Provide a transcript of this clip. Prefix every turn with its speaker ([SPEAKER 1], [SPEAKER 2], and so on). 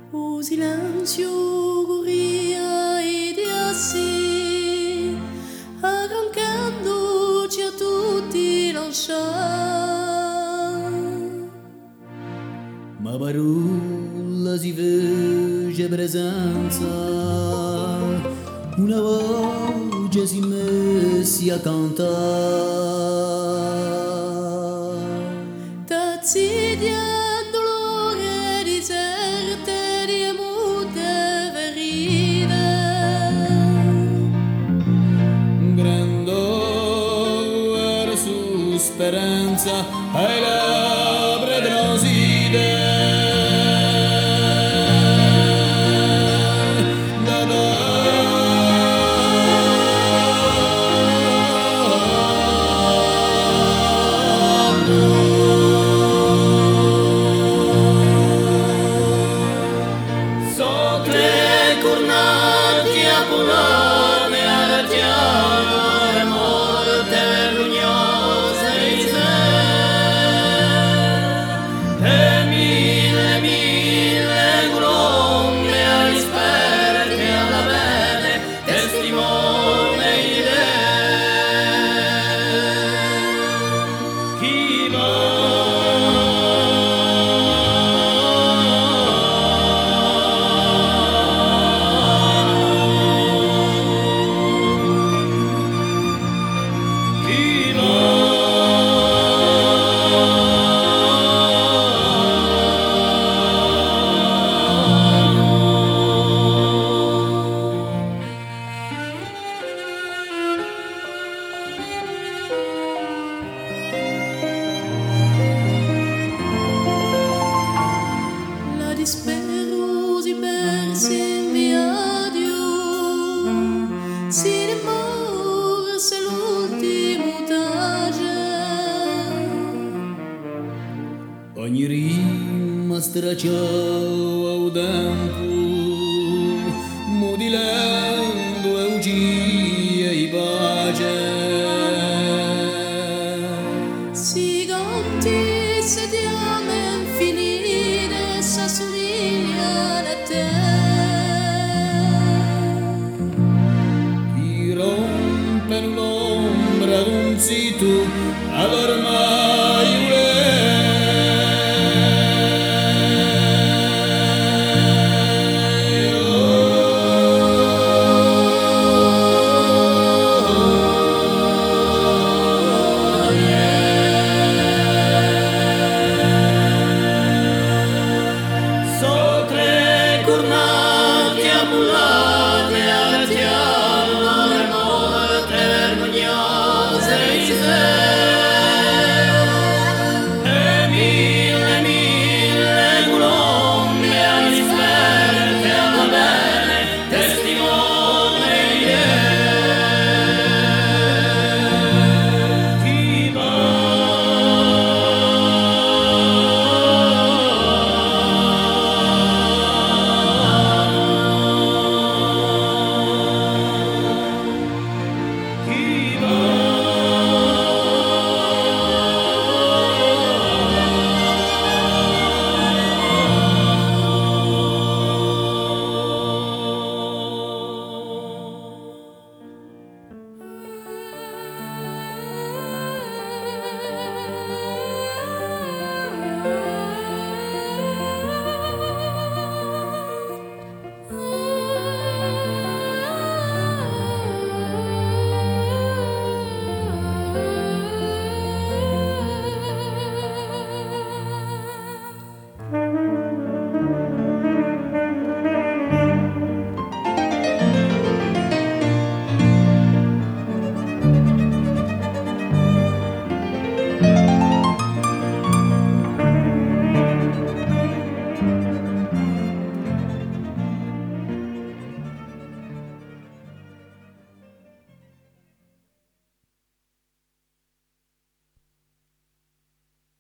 [SPEAKER 1] O silenzio corria e di assi, arrancandoci a tutti lasciar.
[SPEAKER 2] Ma parola si fece presenza, una voce si messi a cantare.
[SPEAKER 1] Tazzidia dolore di certe di mute ferite,
[SPEAKER 2] Grandore su speranza ai labbra droside.
[SPEAKER 1] Dispero si perse in viaggio, si rimorse l'ultimo tage.
[SPEAKER 2] Ogni rima stracciò a un tempo,